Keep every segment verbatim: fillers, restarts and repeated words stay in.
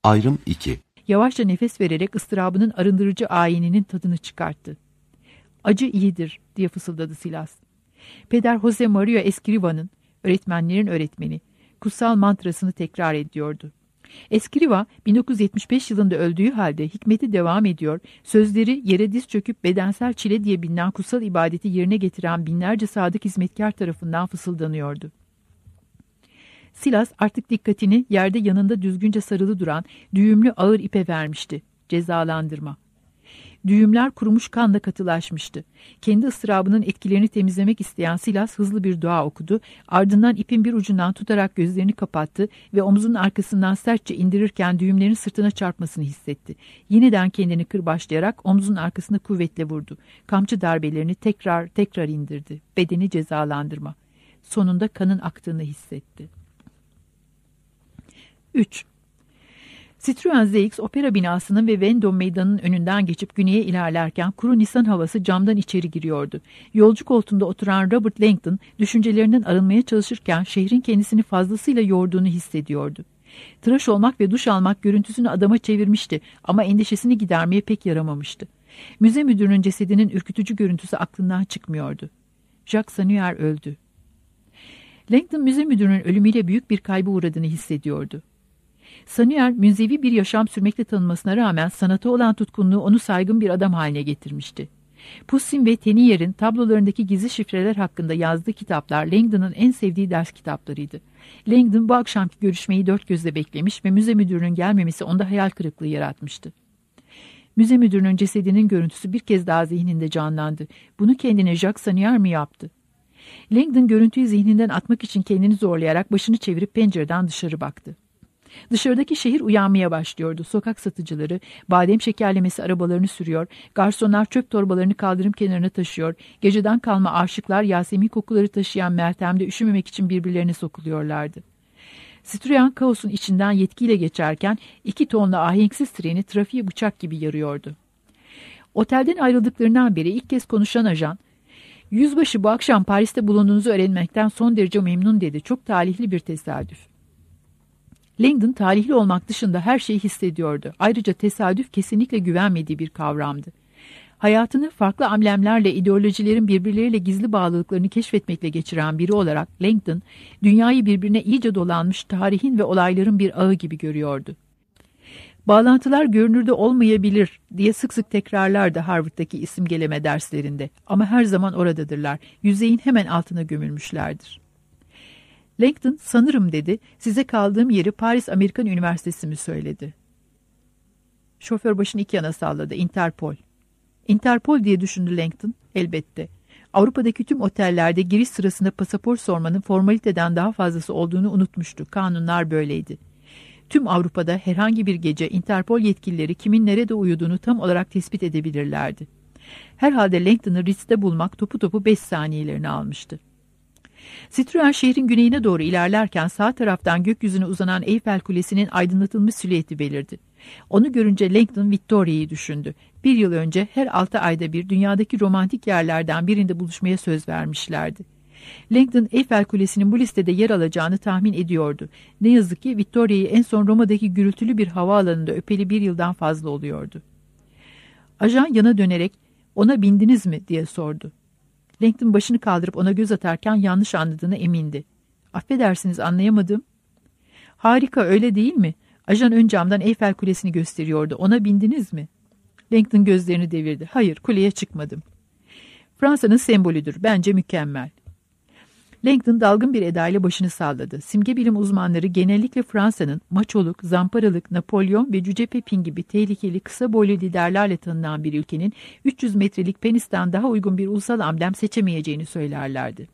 Ayrım iki. Yavaşça nefes vererek ıstırabının arındırıcı ayininin tadını çıkarttı. Acı iyidir diye fısıldadı Silas. Peder Jose Maria Escriva'nın, öğretmenlerin öğretmeni, kutsal mantrasını tekrar ediyordu. Escriva bin dokuz yüz yetmiş beş yılında öldüğü halde hikmeti devam ediyor, sözleri yere diz çöküp bedensel çile diye bilinen kutsal ibadeti yerine getiren binlerce sadık hizmetkar tarafından fısıldanıyordu. Silas artık dikkatini yerde yanında düzgünce sarılı duran düğümlü ağır ipe vermişti. Cezalandırma. Düğümler kurumuş kanla katılaşmıştı. Kendi ıstırabının etkilerini temizlemek isteyen Silas hızlı bir dua okudu. Ardından ipin bir ucundan tutarak gözlerini kapattı ve omzunun arkasından sertçe indirirken düğümlerin sırtına çarpmasını hissetti. Yeniden kendini kırbaçlayarak omzunun arkasına kuvvetle vurdu. Kamçı darbelerini tekrar tekrar indirdi. Bedeni cezalandırma. Sonunda kanın aktığını hissetti. üç. Citroen Z X opera binasının ve Vendôme meydanının önünden geçip güneye ilerlerken kuru Nisan havası camdan içeri giriyordu. Yolcu koltuğunda oturan Robert Langdon düşüncelerinden arınmaya çalışırken şehrin kendisini fazlasıyla yorduğunu hissediyordu. Tıraş olmak ve duş almak görüntüsünü adama çevirmişti ama endişesini gidermeye pek yaramamıştı. Müze müdürünün cesedinin ürkütücü görüntüsü aklından çıkmıyordu. Jacques Sanuyer öldü. Langdon müze müdürünün ölümüyle büyük bir kaybı uğradığını hissediyordu. Sanuyer, münzevi bir yaşam sürmekle tanınmasına rağmen sanata olan tutkunluğu onu saygın bir adam haline getirmişti. Poussin ve Teniyer'in tablolarındaki gizli şifreler hakkında yazdığı kitaplar Langdon'un en sevdiği ders kitaplarıydı. Langdon bu akşamki görüşmeyi dört gözle beklemiş ve müze müdürünün gelmemesi onda hayal kırıklığı yaratmıştı. Müze müdürünün cesedinin görüntüsü bir kez daha zihninde canlandı. Bunu kendine Jacques Sanuyer mi yaptı? Langdon görüntüyü zihninden atmak için kendini zorlayarak başını çevirip pencereden dışarı baktı. Dışarıdaki şehir uyanmaya başlıyordu. Sokak satıcıları badem şekerlemesi arabalarını sürüyor, garsonlar çöp torbalarını kaldırım kenarına taşıyor, geceden kalma aşıklar Yasemin kokuları taşıyan Meltem'de üşümemek için birbirlerine sokuluyorlardı. Citroen kaosun içinden yetkiyle geçerken iki tonlu ahenksiz treni trafiğe bıçak gibi yarıyordu. Otelden ayrıldıklarından beri ilk kez konuşan ajan, "Yüzbaşı bu akşam Paris'te bulunduğunuzu öğrenmekten son derece memnun" dedi. "Çok talihli bir tesadüf." Langdon talihli olmak dışında her şeyi hissediyordu. Ayrıca tesadüf kesinlikle güvenmediği bir kavramdı. Hayatını farklı amblemlerle ideolojilerin birbirleriyle gizli bağlılıklarını keşfetmekle geçiren biri olarak Langdon, dünyayı birbirine iyice dolanmış tarihin ve olayların bir ağı gibi görüyordu. Bağlantılar görünürde olmayabilir diye sık sık tekrarlardı Harvard'daki isimgeleme derslerinde. Ama her zaman oradadırlar. Yüzeyin hemen altına gömülmüşlerdir. Langdon, "Sanırım" dedi, "size kaldığım yeri Paris Amerikan Üniversitesi mi söyledi?" Şoför başını iki yana salladı. "Interpol." "Interpol" diye düşündü Langdon. "Elbette. Avrupa'daki tüm otellerde giriş sırasında pasaport sormanın formaliteden daha fazlası olduğunu unutmuştu. Kanunlar böyleydi. Tüm Avrupa'da herhangi bir gece Interpol yetkilileri kimin nerede uyuduğunu tam olarak tespit edebilirlerdi. Herhalde Langdon'ı Ritz'te bulmak topu topu beş saniyelerini almıştı. Citroen şehrin güneyine doğru ilerlerken sağ taraftan gökyüzüne uzanan Eyfel Kulesi'nin aydınlatılmış silüeti belirdi. Onu görünce Langdon Victoria'yı düşündü. Bir yıl önce her altı ayda bir dünyadaki romantik yerlerden birinde buluşmaya söz vermişlerdi. Langdon, Eyfel Kulesi'nin bu listede yer alacağını tahmin ediyordu. Ne yazık ki Victoria'yı en son Roma'daki gürültülü bir havaalanında öpeli bir yıldan fazla oluyordu. Ajan yana dönerek, "Ona bindiniz mi?" diye sordu. Langdon başını kaldırıp ona göz atarken yanlış anladığına emindi. "Affedersiniz, anlayamadım." "Harika, öyle değil mi?" Ajan ön camdan Eyfel Kulesi'ni gösteriyordu. "Ona bindiniz mi?" Langdon gözlerini devirdi. "Hayır, kuleye çıkmadım." "Fransa'nın sembolüdür. Bence mükemmel." Langdon dalgın bir edayla başını salladı. Simge bilim uzmanları genellikle Fransa'nın maçoluk, zamparalık, Napolyon ve Cüce Pepin gibi tehlikeli kısa boylu liderlerle tanınan bir ülkenin üç yüz metrelik penisten daha uygun bir ulusal amblem seçemeyeceğini söylerlerdi.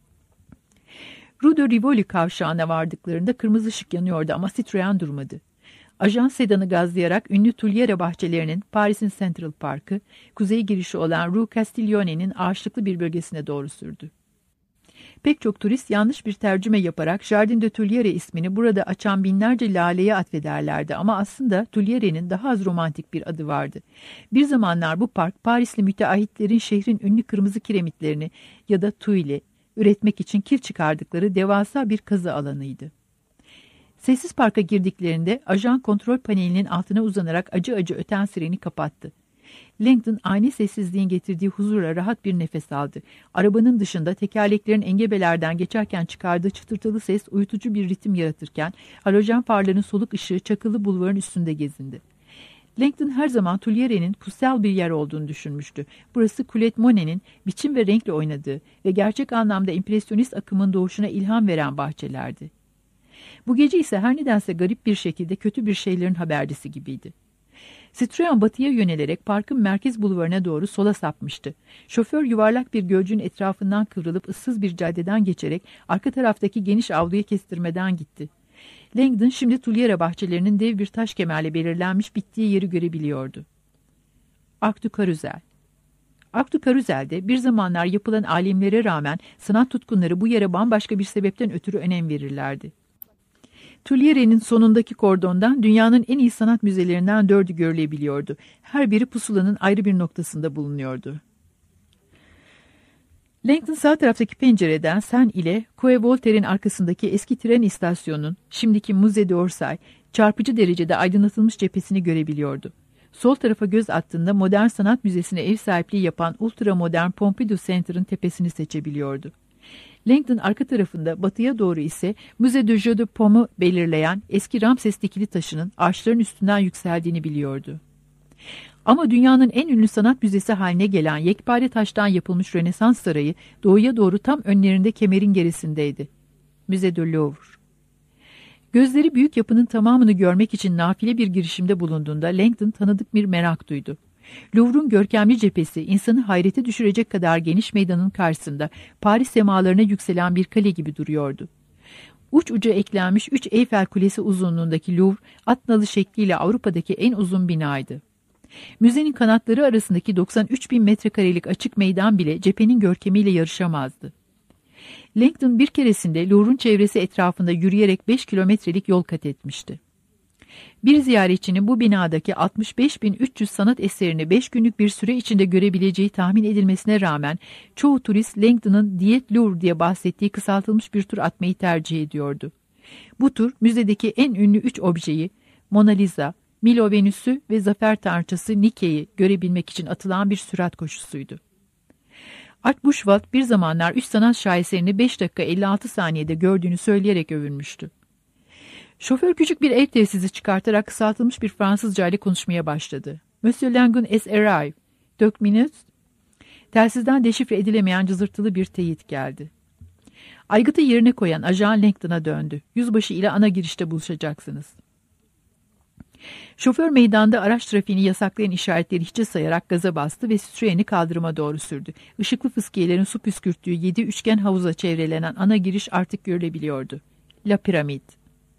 Rue de Rivoli kavşağına vardıklarında kırmızı ışık yanıyordu ama Citroen durmadı. Ajan sedanı gazlayarak ünlü Tuileries bahçelerinin, Paris'in Central Park'ı, kuzey girişi olan Rue Castiglione'nin ağaçlıklı bir bölgesine doğru sürdü. Pek çok turist yanlış bir tercüme yaparak Jardin de Tuileries ismini burada açan binlerce laleye atfederlerdi ama aslında Tuileries'in daha az romantik bir adı vardı. Bir zamanlar bu park Parisli müteahhitlerin şehrin ünlü kırmızı kiremitlerini ya da tuile üretmek için kir çıkardıkları devasa bir kazı alanıydı. Sessiz parka girdiklerinde ajan kontrol panelinin altına uzanarak acı acı öten sireni kapattı. Langdon ani sessizliğin getirdiği huzurla rahat bir nefes aldı. Arabanın dışında tekerleklerin engebelerden geçerken çıkardığı çıtırtılı ses uyutucu bir ritim yaratırken halojen farların soluk ışığı çakılı bulvarın üstünde gezindi. Langdon her zaman Tuileries kutsal bir yer olduğunu düşünmüştü. Burası Colette Monet'in biçim ve renkle oynadığı ve gerçek anlamda impresyonist akımın doğuşuna ilham veren bahçelerdi. Bu gece ise her nedense garip bir şekilde kötü bir şeylerin habercisi gibiydi. Citroen batıya yönelerek parkın merkez bulvarına doğru sola sapmıştı. Şoför yuvarlak bir gölcüğün etrafından kıvrılıp ıssız bir caddeden geçerek arka taraftaki geniş avluya kestirmeden gitti. Langdon şimdi Tuileries bahçelerinin dev bir taş kemerle belirlenmiş bittiği yeri görebiliyordu. Arc du Carrousel. Arc du Carrousel'de bir zamanlar yapılan alimlere rağmen sanat tutkunları bu yere bambaşka bir sebepten ötürü önem verirlerdi. Tuileries'in sonundaki kordondan dünyanın en iyi sanat müzelerinden dördü görülebiliyordu. Her biri pusulanın ayrı bir noktasında bulunuyordu. Langdon sağ taraftaki pencereden Seine ile Quai Voltaire'in arkasındaki eski tren istasyonunun, şimdiki Musée d'Orsay, çarpıcı derecede aydınlatılmış cephesini görebiliyordu. Sol tarafa göz attığında Modern Sanat Müzesi'ne ev sahipliği yapan ultramodern Pompidou Center'ın tepesini seçebiliyordu. Langdon arka tarafında batıya doğru ise Musée de Jeux de Paume'u belirleyen eski Ramses dikili taşının arşların üstünden yükseldiğini biliyordu. Ama dünyanın en ünlü sanat müzesi haline gelen yekpare taştan yapılmış Rönesans Sarayı doğuya doğru tam önlerinde kemerin gerisindeydi. Musée de Louvre. Gözleri büyük yapının tamamını görmek için nafile bir girişimde bulunduğunda Langdon tanıdık bir merak duydu. Louvre'un görkemli cephesi insanı hayrete düşürecek kadar geniş meydanın karşısında Paris semalarına yükselen bir kale gibi duruyordu. Uç uca eklenmiş üç Eyfel Kulesi uzunluğundaki Louvre, at nalı şekliyle Avrupa'daki en uzun binaydı. Müzenin kanatları arasındaki doksan üç bin metrekarelik açık meydan bile cephenin görkemiyle yarışamazdı. Langdon bir keresinde Louvre'un çevresi etrafında yürüyerek beş kilometrelik yol kat etmişti. Bir ziyaretçinin bu binadaki altmış beş bin üç yüz sanat eserini beş günlük bir süre içinde görebileceği tahmin edilmesine rağmen çoğu turist Langdon'ın Diyet Louvre diye bahsettiği kısaltılmış bir tur atmayı tercih ediyordu. Bu tur müzedeki en ünlü üç objeyi, Mona Lisa, Milo Venüs'ü ve Zafer Tanrıçası Nike'yi görebilmek için atılan bir sürat koşusuydu. Art Buchwald bir zamanlar üç sanat şaheserini beş dakika elli altı saniyede gördüğünü söyleyerek övünmüştü. Şoför küçük bir ev telsizi çıkartarak kısaltılmış bir Fransızca ile konuşmaya başladı. Monsieur Langdon es arrivé. Dört minutes. Telsizden deşifre edilemeyen cızırtılı bir teyit geldi. Aygıtı yerine koyan ajan Langdon'a döndü. Yüzbaşı ile ana girişte buluşacaksınız. Şoför meydanda araç trafiğini yasaklayan işaretleri hiçe sayarak gaza bastı ve Citroen'i kaldırıma doğru sürdü. Işıklı fıskiyelerin su püskürttüğü yedi üçgen havuza çevrelenen ana giriş artık görülebiliyordu. La Pyramide.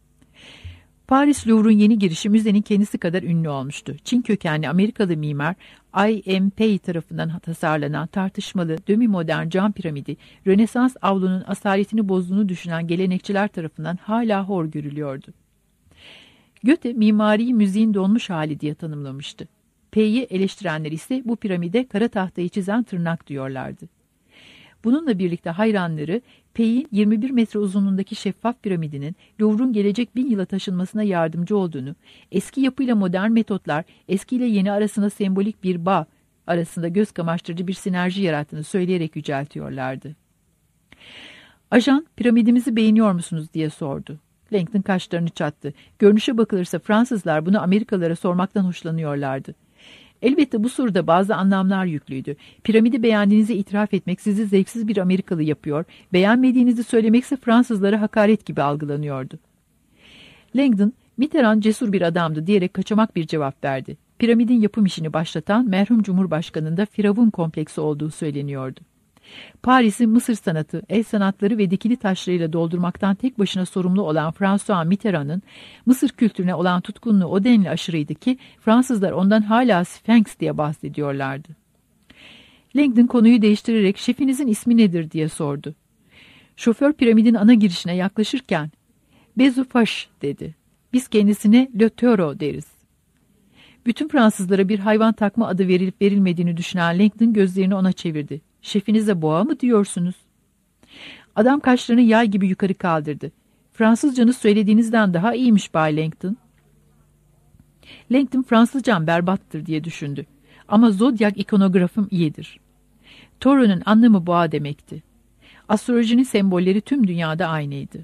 Paris Louvre'un yeni girişi müzenin kendisi kadar ünlü olmuştu. Çin kökenli Amerikalı mimar I M Pei tarafından tasarlanan tartışmalı demi-modern cam piramidi, Rönesans avlunun asaletini bozduğunu düşünen gelenekçiler tarafından hala hor görülüyordu. Goethe mimariyi müziğin donmuş hali diye tanımlamıştı. Pei'yi eleştirenler ise bu piramide kara tahtayı çizen tırnak diyorlardı. Bununla birlikte hayranları Pei'in yirmi bir metre uzunluğundaki şeffaf piramidinin Louvre'un gelecek bin yıla taşınmasına yardımcı olduğunu, eski yapıyla modern metotlar eskiyle yeni arasında sembolik bir bağ arasında göz kamaştırıcı bir sinerji yarattığını söyleyerek yüceltiyorlardı. Ajan, piramidimizi beğeniyor musunuz diye sordu. Langdon kaşlarını çattı. Görünüşe bakılırsa Fransızlar bunu Amerikalılara sormaktan hoşlanıyorlardı. Elbette bu soruda bazı anlamlar yüklüydü. Piramidi beğendiğinizi itiraf etmek sizi zevksiz bir Amerikalı yapıyor, beğenmediğinizi söylemekse Fransızlara hakaret gibi algılanıyordu. Langdon, Mitterrand cesur bir adamdı diyerek kaçamak bir cevap verdi. Piramidin yapım işini başlatan merhum Cumhurbaşkanı'nda Firavun kompleksi olduğu söyleniyordu. Paris'i Mısır sanatı, el sanatları ve dikili taşlarıyla doldurmaktan tek başına sorumlu olan François Mitterrand'ın Mısır kültürüne olan tutkunluğu o denli aşırıydı ki Fransızlar ondan hala Sphinx diye bahsediyorlardı. Langdon konuyu değiştirerek şefinizin ismi nedir diye sordu. Şoför piramidin ana girişine yaklaşırken Bezufaş dedi. Biz kendisine Le Taureau deriz. Bütün Fransızlara bir hayvan takma adı verilip verilmediğini düşünen Langdon gözlerini ona çevirdi. Şefinize boğa mı diyorsunuz? Adam kaşlarını yay gibi yukarı kaldırdı. Fransızcanız söylediğinizden daha iyiymiş Bay Langton. Langton Fransızcam berbattır diye düşündü. Ama zodyak ikonografım iyidir. Tauron'un anlamı boğa demekti. Astrolojinin sembolleri tüm dünyada aynıydı.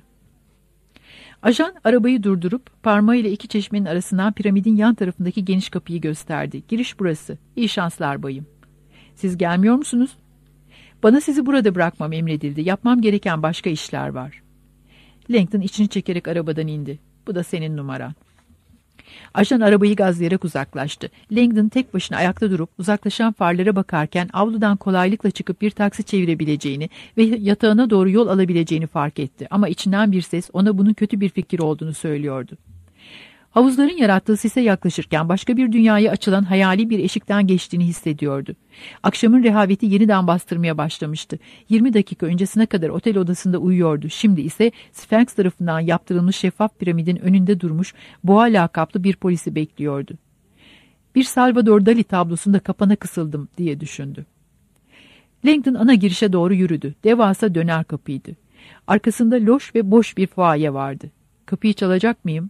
Ajan arabayı durdurup parmağıyla iki çeşmenin arasından piramidin yan tarafındaki geniş kapıyı gösterdi. Giriş burası. İyi şanslar bayım. Siz gelmiyor musunuz? Bana sizi burada bırakmam emredildi. Yapmam gereken başka işler var. Langton içini çekerek arabadan indi. Bu da senin numaran. Ajan arabayı gazlayarak uzaklaştı. Langdon tek başına ayakta durup uzaklaşan farlara bakarken avludan kolaylıkla çıkıp bir taksi çevirebileceğini ve yatağına doğru yol alabileceğini fark etti. Ama içinden bir ses ona bunun kötü bir fikir olduğunu söylüyordu. Havuzların yarattığı sise yaklaşırken başka bir dünyaya açılan hayali bir eşikten geçtiğini hissediyordu. Akşamın rehaveti yeniden bastırmaya başlamıştı. yirmi dakika öncesine kadar otel odasında uyuyordu. Şimdi ise Sphinx tarafından yaptırılmış şeffaf piramidin önünde durmuş boğa lakaplı bir polisi bekliyordu. Bir Salvador Dali tablosunda kapana kısıldım diye düşündü. Langdon ana girişe doğru yürüdü. Devasa döner kapıydı. Arkasında loş ve boş bir fuaye vardı. Kapıyı çalacak mıyım?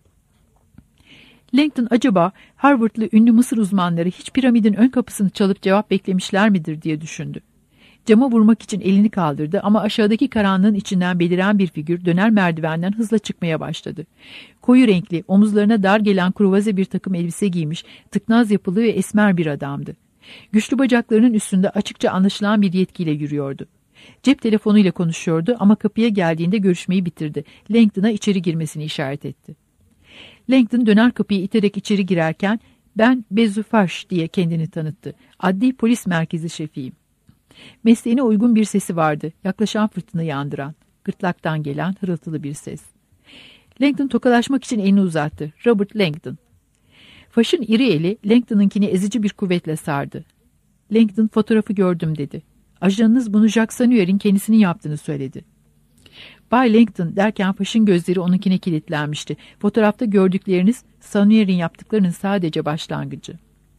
Langdon acaba Harvard'lı ünlü Mısır uzmanları hiç piramidin ön kapısını çalıp cevap beklemişler midir diye düşündü. Cama vurmak için elini kaldırdı ama aşağıdaki karanlığın içinden beliren bir figür döner merdivenden hızla çıkmaya başladı. Koyu renkli, omuzlarına dar gelen kruvaze bir takım elbise giymiş, tıknaz yapılı ve esmer bir adamdı. Güçlü bacaklarının üstünde açıkça anlaşılan bir yetkiyle yürüyordu. Cep telefonuyla konuşuyordu ama kapıya geldiğinde görüşmeyi bitirdi. Langdon'a içeri girmesini işaret etti. Langdon döner kapıyı iterek içeri girerken ben Bezufaş diye kendini tanıttı. Adli polis merkezi şefiyim. Mesleğine uygun bir sesi vardı. Yaklaşan fırtınayı andıran, gırtlaktan gelen hırıltılı bir ses. Langdon tokalaşmak için elini uzattı. Robert Langdon. Faş'ın iri eli Langdon'unkini ezici bir kuvvetle sardı. Langdon fotoğrafı gördüm dedi. Ajanınız bunu Jacques Sanuer'in kendisinin yaptığını söyledi. Bay Langdon derken Faş'ın gözleri onunkine kilitlenmişti. Fotoğrafta gördükleriniz Sanuer'in yaptıklarının sadece başlangıcı.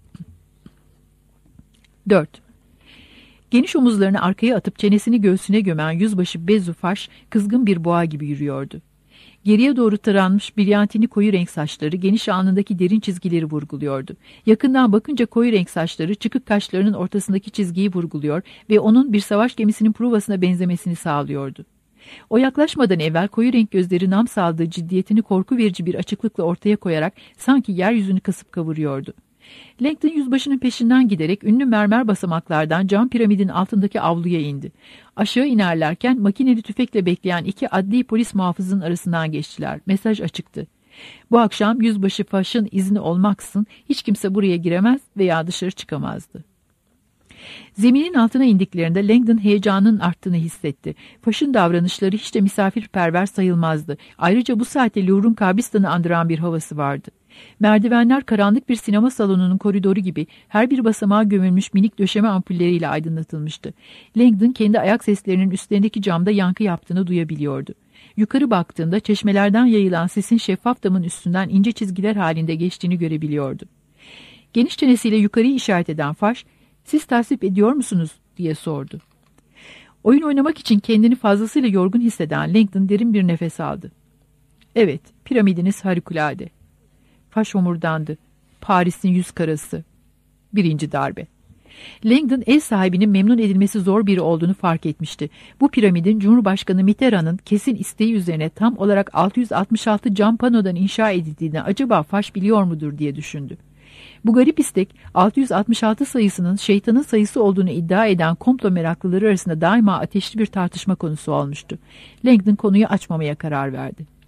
dört. Geniş omuzlarını arkaya atıp çenesini göğsüne gömen yüzbaşı Bezufaş kızgın bir boğa gibi yürüyordu. Geriye doğru taranmış bilyantini koyu renk saçları geniş alnındaki derin çizgileri vurguluyordu. Yakından bakınca koyu renk saçları çıkık kaşlarının ortasındaki çizgiyi vurguluyor ve onun bir savaş gemisinin pruvasına benzemesini sağlıyordu. O yaklaşmadan evvel koyu renk gözleri nam saldığı ciddiyetini korku verici bir açıklıkla ortaya koyarak sanki yeryüzünü kasıp kavuruyordu. Langdon yüzbaşının peşinden giderek ünlü mermer basamaklardan cam piramidin altındaki avluya indi. Aşağı inerlerken makineli tüfekle bekleyen iki adli polis muhafızının arasından geçtiler. Mesaj açıktı. Bu akşam yüzbaşı Faş'ın izni olmaksızın hiç kimse buraya giremez veya dışarı çıkamazdı. Zeminin altına indiklerinde Langdon heyecanının arttığını hissetti. Faş'ın davranışları hiç de misafirperver sayılmazdı. Ayrıca bu saatte Louvre'un kabristanı andıran bir havası vardı. Merdivenler karanlık bir sinema salonunun koridoru gibi her bir basamağa gömülmüş minik döşeme ampulleriyle aydınlatılmıştı. Langdon kendi ayak seslerinin üstlerindeki camda yankı yaptığını duyabiliyordu. Yukarı baktığında çeşmelerden yayılan sesin şeffaf damın üstünden ince çizgiler halinde geçtiğini görebiliyordu. Geniş çenesiyle yukarıyı işaret eden Faş, "Siz tasvip ediyor musunuz?" diye sordu. Oyun oynamak için kendini fazlasıyla yorgun hisseden Langdon derin bir nefes aldı. "Evet, piramidiniz harikulade." Faş homurdandı. "Paris'in yüz karası." Birinci darbe. Langdon ev sahibinin memnun edilmesi zor biri olduğunu fark etmişti. Bu piramidin Cumhurbaşkanı Mitterrand'ın kesin isteği üzerine tam olarak altı yüz altmış altı cam panodan inşa edildiğini acaba Faş biliyor mudur diye düşündü. Bu garip istek altı yüz altmış altı sayısının şeytanın sayısı olduğunu iddia eden komplo meraklıları arasında daima ateşli bir tartışma konusu olmuştu. Langdon konuyu açmamaya karar verdi.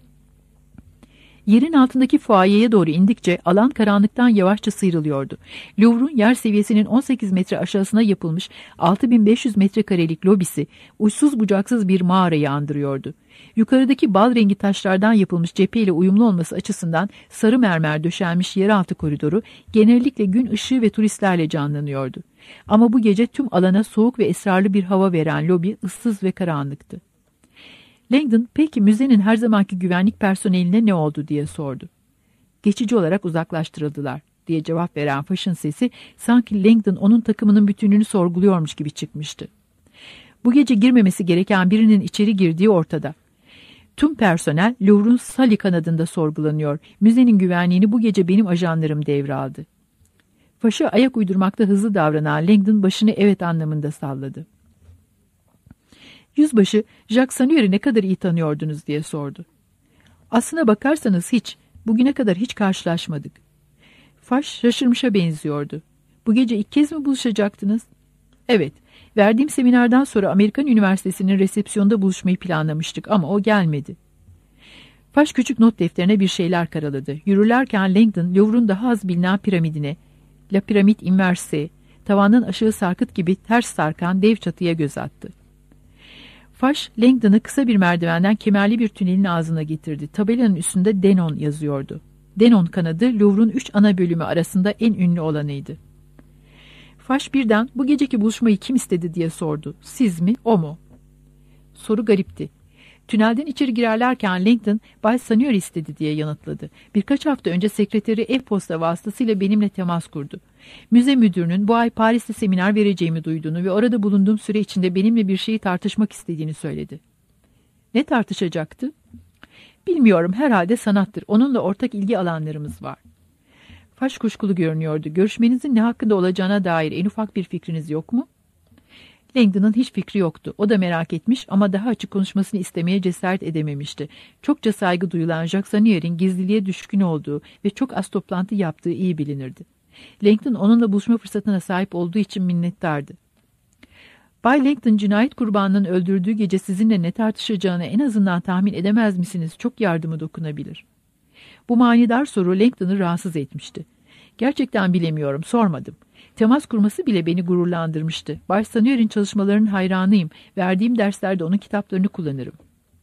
Yerin altındaki fuayeye doğru indikçe alan karanlıktan yavaşça sıyrılıyordu. Louvre'un yer seviyesinin on sekiz metre aşağısına yapılmış altı bin beş yüz metrekarelik lobisi uçsuz bucaksız bir mağarayı andırıyordu. Yukarıdaki bal rengi taşlardan yapılmış cepheyle uyumlu olması açısından sarı mermer döşenmiş yeraltı koridoru genellikle gün ışığı ve turistlerle canlanıyordu. Ama bu gece tüm alana soğuk ve esrarlı bir hava veren lobi ıssız ve karanlıktı. Langdon, "Peki müzenin her zamanki güvenlik personeline ne oldu?" diye sordu. "Geçici olarak uzaklaştırıldılar," diye cevap veren Faş'ın sesi sanki Langdon onun takımının bütünlüğünü sorguluyormuş gibi çıkmıştı. Bu gece girmemesi gereken birinin içeri girdiği ortada. Tüm personel Louvre'un Sully kanadında sorgulanıyor. Müzenin güvenliğini bu gece benim ajanlarım devraldı. Faş'a ayak uydurmakta hızlı davranan Langdon başını evet anlamında salladı. Yüzbaşı, Jacques Sanuer'i ne kadar iyi tanıyordunuz diye sordu. Aslına bakarsanız hiç, bugüne kadar hiç karşılaşmadık. Faş şaşırmışa benziyordu. Bu gece ilk kez mi buluşacaktınız? Evet, verdiğim seminerden sonra Amerikan Üniversitesi'nin resepsiyonda buluşmayı planlamıştık ama o gelmedi. Faş küçük not defterine bir şeyler karaladı. Yürürlerken Langdon, Louvre'un daha az bilinen piramidine, La Pyramide Inverse, tavanın aşağı sarkıt gibi ters sarkan dev çatıya göz attı. Faş, Langdon'ı kısa bir merdivenden kemerli bir tünelin ağzına getirdi. Tabelanın üstünde Denon yazıyordu. Denon kanadı, Louvre'un üç ana bölümü arasında en ünlü olanıydı. Faş birden, bu geceki buluşmayı kim istedi diye sordu. Siz mi, o mu? Soru garipti. Tünelden içeri girerlerken Langdon, Bay Sanuer istedi diye yanıtladı. Birkaç hafta önce sekreteri e-posta vasıtasıyla benimle temas kurdu. Müze müdürünün bu ay Paris'te seminer vereceğimi duyduğunu ve orada bulunduğum süre içinde benimle bir şeyi tartışmak istediğini söyledi. Ne tartışacaktı? Bilmiyorum, herhalde sanattır. Onunla ortak ilgi alanlarımız var. Faş kuşkulu görünüyordu. Görüşmenizin ne hakkında olacağına dair en ufak bir fikriniz yok mu? Langdon'ın hiç fikri yoktu. O da merak etmiş ama daha açık konuşmasını istemeye cesaret edememişti. Çokça saygı duyulan Jacques Sanuer'in gizliliğe düşkün olduğu ve çok az toplantı yaptığı iyi bilinirdi. Langdon onunla buluşma fırsatına sahip olduğu için minnettardı. Bay Langdon, cinayet kurbanının öldürdüğü gece sizinle ne tartışacağını en azından tahmin edemez misiniz? Çok yardımı dokunabilir. Bu manidar soru Langdon'ı rahatsız etmişti. Gerçekten bilemiyorum, sormadım. Temas kurması bile beni gururlandırmıştı. Bay Sanuer'in çalışmalarının hayranıyım. Verdiğim derslerde onun kitaplarını kullanırım.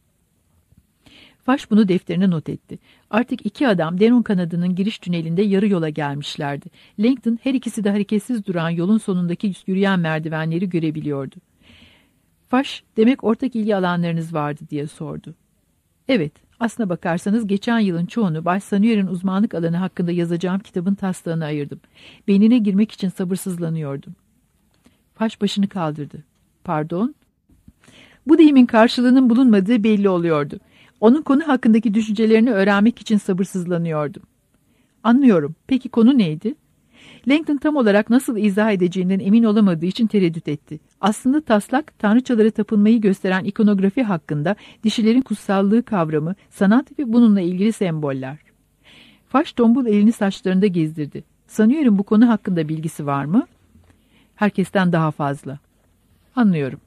Faş bunu defterine not etti. Artık iki adam Denon kanadının giriş tünelinde yarı yola gelmişlerdi. Langdon her ikisi de hareketsiz duran yolun sonundaki yürüyen merdivenleri görebiliyordu. Faş, demek ortak ilgi alanlarınız vardı diye sordu. Evet, aslına bakarsanız geçen yılın çoğunu Bay Sanuer'in uzmanlık alanı hakkında yazacağım kitabın taslağına ayırdım. Beynine girmek için sabırsızlanıyordum. Faş başını kaldırdı. Pardon? Bu deyimin karşılığının bulunmadığı belli oluyordu. Onun konu hakkındaki düşüncelerini öğrenmek için sabırsızlanıyordum. Anlıyorum. Peki konu neydi? Langdon tam olarak nasıl izah edeceğinden emin olamadığı için tereddüt etti. Aslında taslak, tanrıçalara tapınmayı gösteren ikonografi hakkında, dişilerin kutsallığı kavramı, sanat ve bununla ilgili semboller. Faş tombul elini saçlarında gezdirdi. Sanuer'in bu konu hakkında bilgisi var mı? Herkesten daha fazla. Anlıyorum.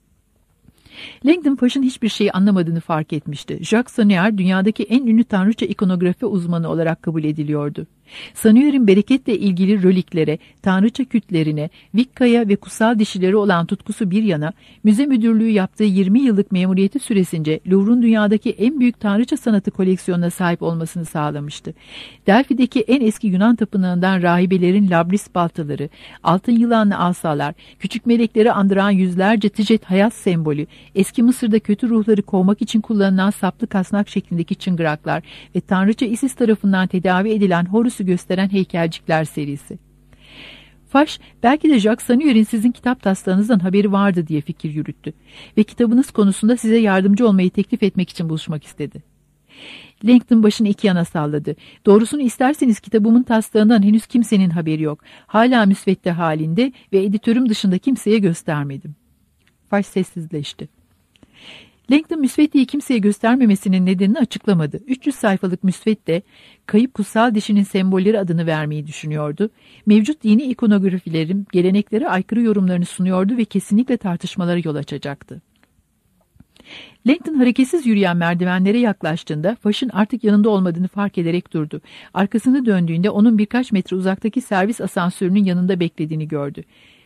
Langdon Faş'ın hiçbir şeyi anlamadığını fark etmişti. Jacques Sanuer dünyadaki en ünlü tanrıça ikonografi uzmanı olarak kabul ediliyordu. Sanuer'in bereketle ilgili röliklere, tanrıça kütlerine, Vikka'ya ve kutsal dişileri olan tutkusu bir yana, müze müdürlüğü yaptığı yirmi yıllık memuriyeti süresince Louvre'un dünyadaki en büyük tanrıça sanatı koleksiyonuna sahip olmasını sağlamıştı. Delphi'deki en eski Yunan tapınağından rahibelerin labris baltaları, altın yılanlı asalar, küçük melekleri andıran yüzlerce ticet hayat sembolü, eski Mısır'da kötü ruhları kovmak için kullanılan saplı kasnak şeklindeki çıngıraklar ve tanrıça Isis tarafından tedavi edilen Horus'u gösteren heykelcikler serisi. Faş, belki de Jacques Sanuer'in sizin kitap taslağınızdan haberi vardı diye fikir yürüttü ve kitabınız konusunda size yardımcı olmayı teklif etmek için buluşmak istedi. Langdon başını iki yana salladı. Doğrusunu isterseniz kitabımın taslağından henüz kimsenin haberi yok. Hala müsvedde halinde ve editörüm dışında kimseye göstermedim. Faş sessizleşti. Langdon müsveddeyi kimseye göstermemesinin nedenini açıklamadı. üç yüz sayfalık müsvedde, kayıp kutsal dişinin sembolleri adını vermeyi düşünüyordu. Mevcut dini ikonografilerin geleneklere aykırı yorumlarını sunuyordu ve kesinlikle tartışmalara yol açacaktı. Langdon hareketsiz yürüyen merdivenlere yaklaştığında Faş'ın artık yanında olmadığını fark ederek durdu. Arkasını döndüğünde onun birkaç metre uzaktaki servis asansörünün yanında beklediğini gördü.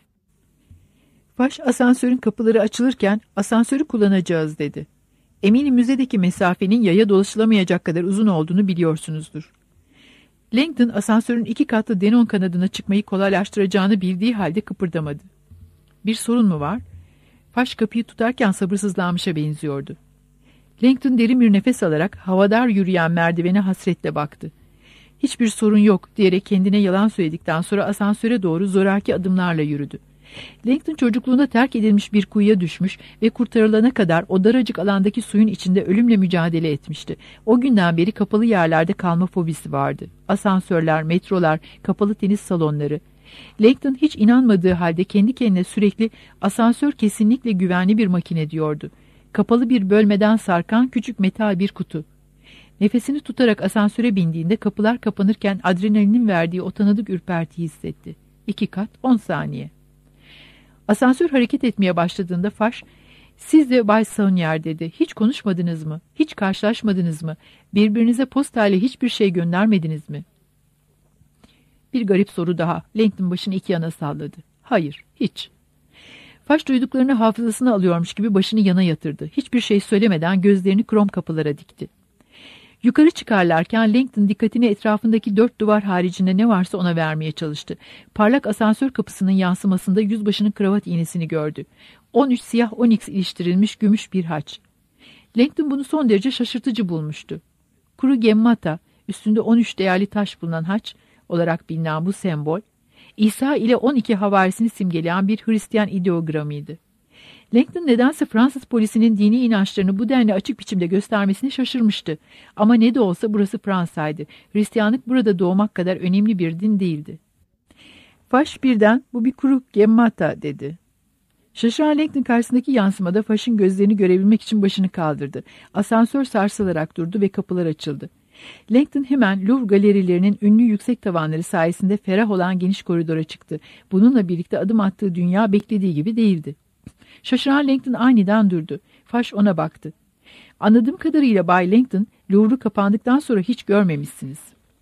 Faş, asansörün kapıları açılırken asansörü kullanacağız dedi. Eminim müzedeki mesafenin yaya dolaşılamayacak kadar uzun olduğunu biliyorsunuzdur. Langdon asansörün iki katlı Denon kanadına çıkmayı kolaylaştıracağını bildiği halde kıpırdamadı. Bir sorun mu var? Faş kapıyı tutarken sabırsızlanmışa benziyordu. Langdon derin bir nefes alarak havadar yürüyen merdivene hasretle baktı. Hiçbir sorun yok diyerek kendine yalan söyledikten sonra asansöre doğru zoraki adımlarla yürüdü. Langton çocukluğunda terk edilmiş bir kuyuya düşmüş ve kurtarılana kadar o daracık alandaki suyun içinde ölümle mücadele etmişti. O günden beri kapalı yerlerde kalma fobisi vardı. Asansörler, metrolar, kapalı tenis salonları. Langton hiç inanmadığı halde kendi kendine sürekli asansör kesinlikle güvenli bir makine diyordu. Kapalı bir bölmeden sarkan küçük metal bir kutu. Nefesini tutarak asansöre bindiğinde kapılar kapanırken adrenalinin verdiği o tanıdık ürpertiyi hissetti. İki kat, on saniye. Asansör hareket etmeye başladığında Faş, "Siz de Bay Saunier," dedi. "Hiç konuşmadınız mı? Hiç karşılaşmadınız mı? Birbirinize postayla hiçbir şey göndermediniz mi?" Bir garip soru daha. Langton başını iki yana salladı. "Hayır, hiç." Faş duyduklarını hafızasına alıyormuş gibi başını yana yatırdı. Hiçbir şey söylemeden gözlerini krom kapılara dikti. Yukarı çıkarlarken Langton dikkatini etrafındaki dört duvar haricinde ne varsa ona vermeye çalıştı. Parlak asansör kapısının yansımasında yüzbaşının kravat iğnesini gördü. on üç siyah oniks iliştirilmiş gümüş bir haç. Langton bunu son derece şaşırtıcı bulmuştu. Kuru gemmata, üstünde on üç değerli taş bulunan haç olarak bilinen bu sembol, İsa ile on iki havarisini simgeleyen bir Hristiyan ideogramıydı. Langton nedense Fransız polisinin dini inançlarını bu denli açık biçimde göstermesini şaşırmıştı. Ama ne de olsa burası Fransa'ydı. Hristiyanlık burada doğmak kadar önemli bir din değildi. Faş birden "Bu bir kuru gemmata," dedi. Şaşıran Langton karşısındaki yansımada Faş'ın gözlerini görebilmek için başını kaldırdı. Asansör sarsılarak durdu ve kapılar açıldı. Langton hemen Louvre galerilerinin ünlü yüksek tavanları sayesinde ferah olan geniş koridora çıktı. Bununla birlikte adım attığı dünya beklediği gibi değildi. Şaşıran Langton aniden durdu. Faş ona baktı. "Anladığım kadarıyla Bay Langton, Louvre'u kapandıktan sonra hiç görmemişsiniz."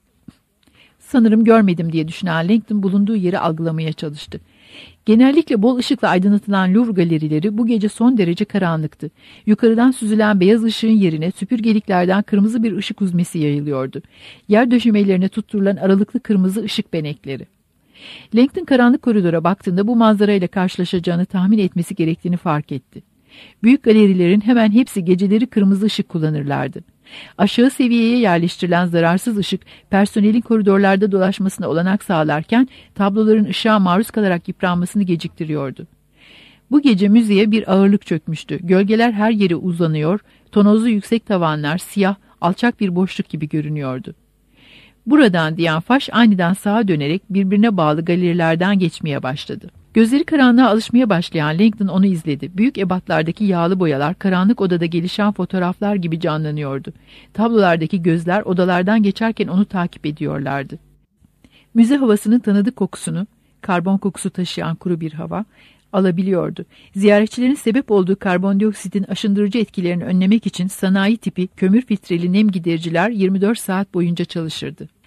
"Sanırım görmedim," diye düşünen Langton bulunduğu yeri algılamaya çalıştı. Genellikle bol ışıkla aydınlatılan Louvre galerileri bu gece son derece karanlıktı. Yukarıdan süzülen beyaz ışığın yerine süpürgeliklerden kırmızı bir ışık huzmesi yayılıyordu. Yer döşemelerine tutturulan aralıklı kırmızı ışık benekleri. Langton karanlık koridora baktığında bu manzarayla karşılaşacağını tahmin etmesi gerektiğini fark etti. Büyük galerilerin hemen hepsi geceleri kırmızı ışık kullanırlardı. Aşağı seviyeye yerleştirilen zararsız ışık personelin koridorlarda dolaşmasına olanak sağlarken tabloların ışığa maruz kalarak yıpranmasını geciktiriyordu. Bu gece müzeye bir ağırlık çökmüştü. Gölgeler her yere uzanıyor, tonozlu yüksek tavanlar siyah, alçak bir boşluk gibi görünüyordu. "Buradan," diyen Faş aniden sağa dönerek birbirine bağlı galerilerden geçmeye başladı. Gözleri karanlığa alışmaya başlayan Langton onu izledi. Büyük ebatlardaki yağlı boyalar karanlık odada gelişen fotoğraflar gibi canlanıyordu. Tablolardaki gözler odalardan geçerken onu takip ediyorlardı. Müze havasının tanıdık kokusunu, karbon kokusu taşıyan kuru bir hava, alabiliyordu. Ziyaretçilerin sebep olduğu karbondioksitin aşındırıcı etkilerini önlemek için sanayi tipi kömür filtreli nem gidericiler yirmi dört saat boyunca çalışırdı.